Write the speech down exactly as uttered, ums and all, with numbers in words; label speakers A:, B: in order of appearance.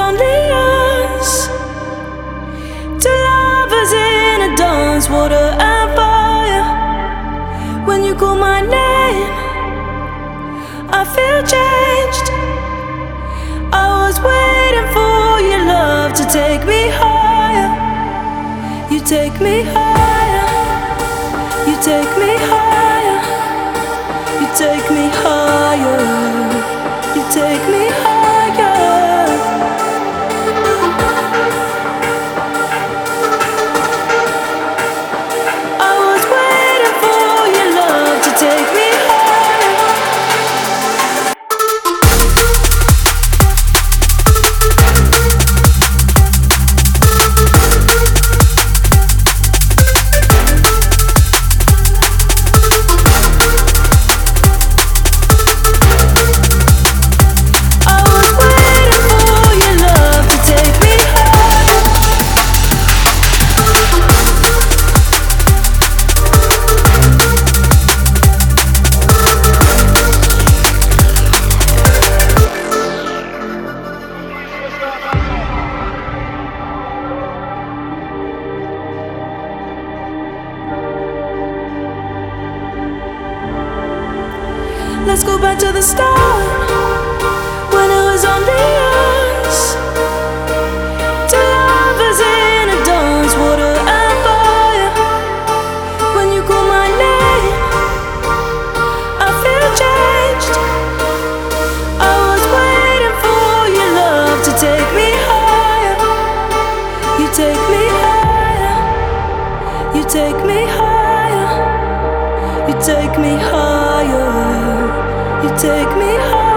A: only us, two lovers in a dance, water and fire. When you call my name, I feel changed. I was waiting for your love to take me higher. You take me higher. You take me higher. You take me higher. You take me higher. I was waiting for your love to take me higher. I was waiting for your love to take me higher. Let's go back to the start, when it was only us, two lovers in a dance, water and fire. When you call my name, I feel changed. I was waiting for your love to take me higher. You take me higher. You take me higher. You take me higher. You take me higher.